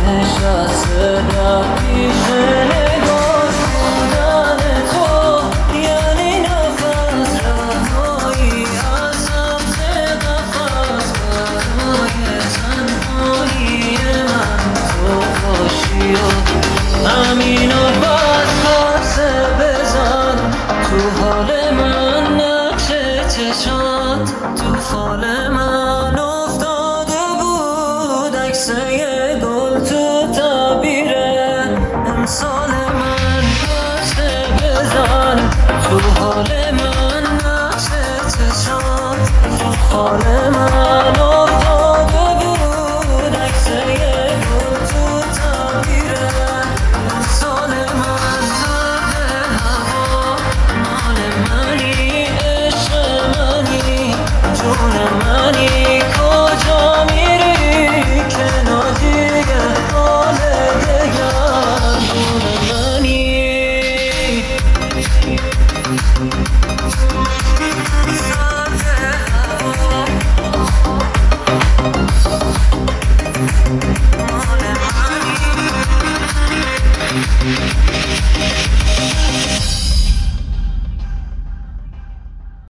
نشسته در پیش نگاه بودن تو، یعنی نفس رهایی از سبز قفس برای تنهایی من تو باشی و همینو بس پاسه بزن تو حال من، نقش چشات تو فال من افتاده بود، عکسه گل تو تعبیر امسال من. پاسه بزن تو حال من، نقش چشات تو فال من افتاده بود، عکسه گل تو تعبیر امسال من. زرد هوا مال منی، عشق منی، جون منی، کجا میری که نادیگه حال دگرگون منی. زرد هوا مال منی.